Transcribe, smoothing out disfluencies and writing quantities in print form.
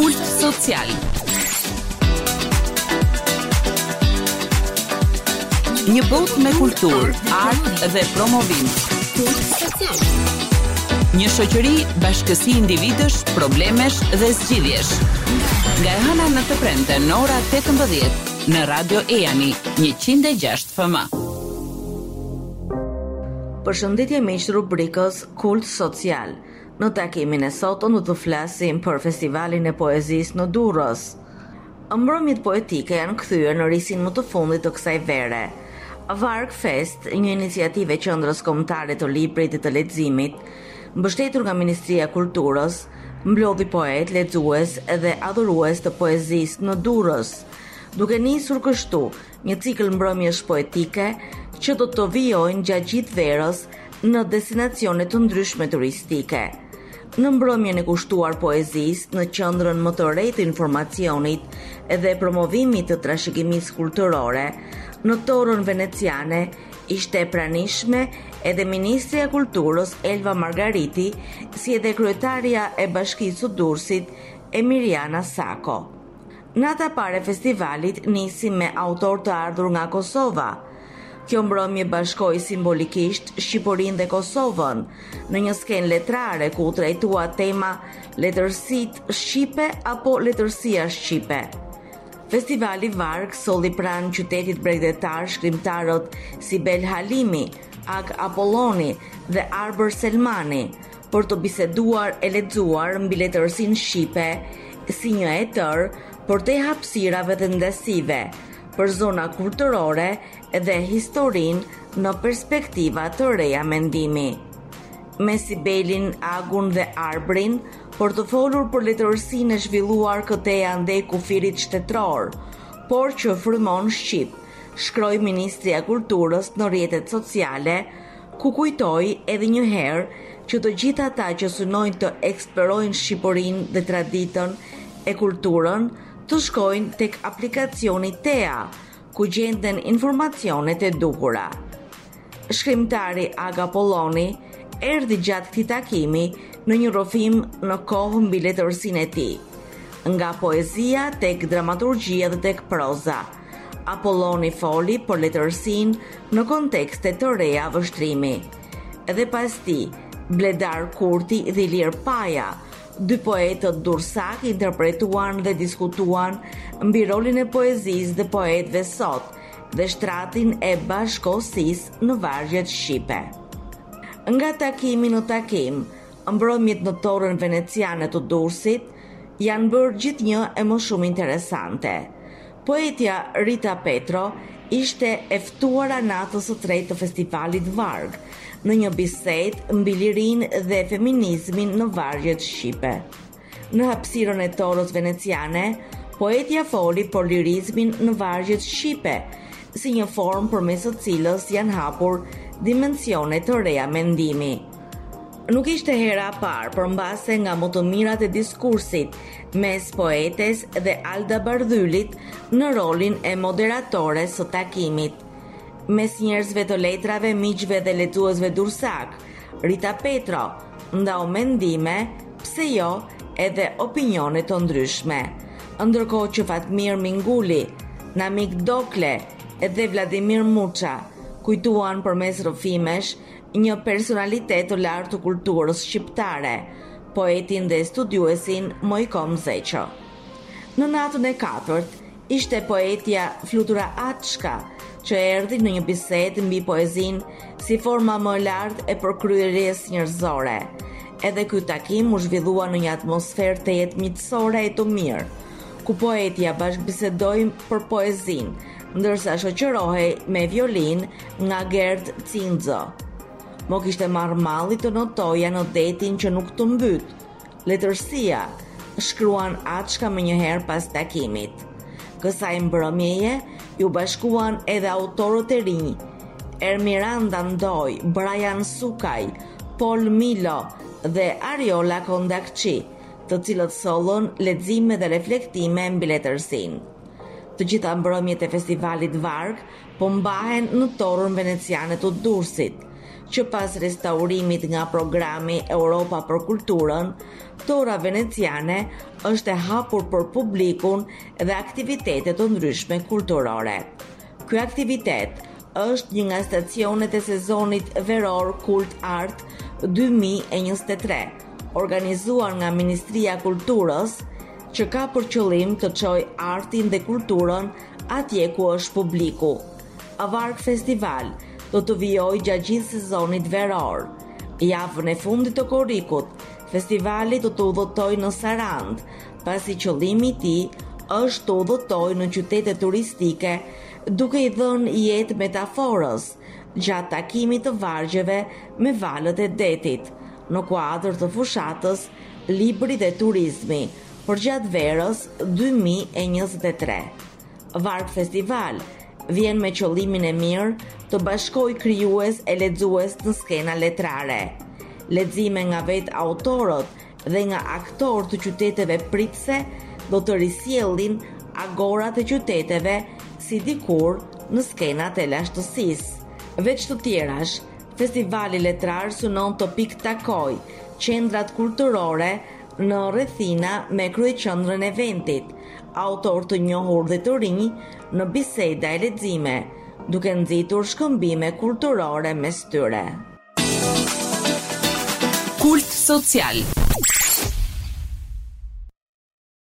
Kult social. Një botë me kulturë, art dhe promovim. Kult social. Një shoqëri bashkësi individësh, problemesh dhe zgjidhjesh. Nga e hëna në të premte në ora 18 në Radio Eani 106 FM. Përshëndetje miq të rubrikës Kult social. Në takimin e sotëm do të flasim për festivalin e poezisë në Durrës. Mbrëmjet poetike janë kthyer në risin më të fundit të kësaj vere. Varg Fest, një iniciativë e Qendrës Kombëtare të Librit dhe të Leximit, mbështetur nga Ministria e Kulturës, mblodhi poet, lexues dhe adhurues të poezisë në Durrës, duke nisur kështu një cikël mbrëmjesh poetike që do të vijojnë gjatë gjithë verës në destinacione të ndryshme turistike. Në mbrëmjen e kushtuar poezisë në qendrën më të re të informacionit dhe promovimit të trashëgimisë kulturore, në Torën Veneciane ishte e pranishme edhe Ministrja e Kulturës Elva Margariti, si edhe kryetaria e Bashkisë së Durrësit Emiriana Sako. Nata e parë e festivalit nisi me autor të ardhur nga Kosova. Kjo mbrëmje bashkoi simbolikisht Shqipërinë dhe Kosovën në një skenë letrare ku u trajtua tema letërsitë shqipe apo letërsia shqipe. Festivali Varg solli pranë qytetit bregdetar shkrimtarët Sibel Halimi, Ag Apolloni dhe Arber Selmani për të biseduar e lexuar mbi letërsinë shqipe si një etër për te hapësirave dhe ndasive për zona kulturore dhe historinë në perspektiva të reja mendimi. Me Sibelin, Agun dhe Arbrin, për të folur për letërsinë e zhvilluar këteja ndej kufirit shtetror, por që frymon shqip, shkroi Ministria e Kulturës në rrjetet sociale, ku kujtoi edhe një herë që të gjithë ata që synojnë të eksplorojnë Shqipërinë dhe traditën e kulturën, të shkojnë tek aplikacioni TEA, ku gjenden informacionet e dukura. Shkrimtari Aga Apolloni erdhi gjatë këtij takimi në një rrëfim në kohë mbi letërsinë e tij, nga poezia tek dramaturgjia dhe tek proza. Apolloni foli për letërsinë në kontekste të reja vështrimi. Edhe pas tij, Bledar Kurti dhe Ilir Paja, dy poetët durrësak, interpretuan dhe diskutuan mbi rolin e poezisë dhe poetëve sot dhe shtratin e bashkëkohësisë në vargjet shqipe. Nga takimi në takim, mbrëmjet në Torën Veneciane të Durrësit janë bërë gjithnjë e më shumë interesante. Poetja Rita Petro ishte e ftuara natës së tretë të festivalit Varg në një bisedë mbi lirinë dhe feminizmin në vargjet shqipe. Në hapësirën e Torës Veneciane, poetja foli për lirizmin në vargjet shqipe, si një formë përmes së cilës janë hapur dimensione të reja mendimi. Nuk ishte hera e parë, përmbase nga më të mirat e diskursit mes poetes dhe Alda Bardhylit në rolin e moderatores së takimit. Mes njerëzve të letrave, miqve dhe lexuesve durrësak, Rita Petro ndau mendime, pse jo, edhe opinione të ndryshme. Ndërkohë që Fatmir Minguli, Namik Dokle dhe Vladimir Muça kujtuan përmes rrëfimesh një personalitet të lartë të kulturës shqiptare, poetin dhe studiuesin Mojkom Zeqo. Në natën e katërt ishte poetja Flutura Atshka, që erdhi në një bisedë mbi poezinë si forma më e lartë e përkryerjes njerëzore. Edhe ky takim u zhvillua në një atmosferë të jetëmiqësore e të mirë, ku poetja bashkëbisedoi për poezinë, ndërsa shoqërohej me violin nga Gerd Cinzo. Mo kishte marrë malli të notoja në detin që nuk të mbyt. Letërsia, shkruan Atshka më njëherë pas takimit. Kësaj mbrëmjeje ju bashkuan edhe autorët e rinj, Ermiranda Ndoj, Brian Sukaj, Paul Milo dhe Ariola Kondakçi, të cilët sollën lexime dhe reflektime mbi letërsinë. Të gjitha mbrëmjet e festivalit Varg po mbahen në Torën Veneciane të Durrësit, që pas restaurimit nga programi Europa për Kulturën, Tora Veneciane është e hapur për publikun dhe aktivitetet të ndryshme kulturore. Ky aktivitet është një nga stacionet e sezonit veror Kult Art 2023, organizuar nga Ministria e Kulturës, që ka për qëllim të çojë artin dhe kulturën atje ku është publiku. Avark Festival do të vijojë gjatë gjithë sezonit veror. Javën e fundit të korrikut, festivali do të udhëtojë në Sarand, pasi qëllimi i tij është të udhëtojë në qytete turistike, duke i dhënë jetë metaforës gjatë takimit të vargjeve me valët e detit, në kuadër të fushatës Libri dhe Turizmi për gjatë verës 2023. Vark Festival vjen me qëllimin e mirë të bashkojë krijues e lexues në skena letrare. Lexime nga vetë autorët dhe nga aktorë të qyteteve pritse do të risjellin agorat e qyteteve si dikur në skenat e lashtësisë. Veç të tjerash, festivali letrar synon të piktakoj qendrat kulturore në rrethina me kryeqendrën e vendit, autor të njohur dhe të rinj në biseda e lexime, duke nxitur shkëmbime kulturore mes tyre. Kult social.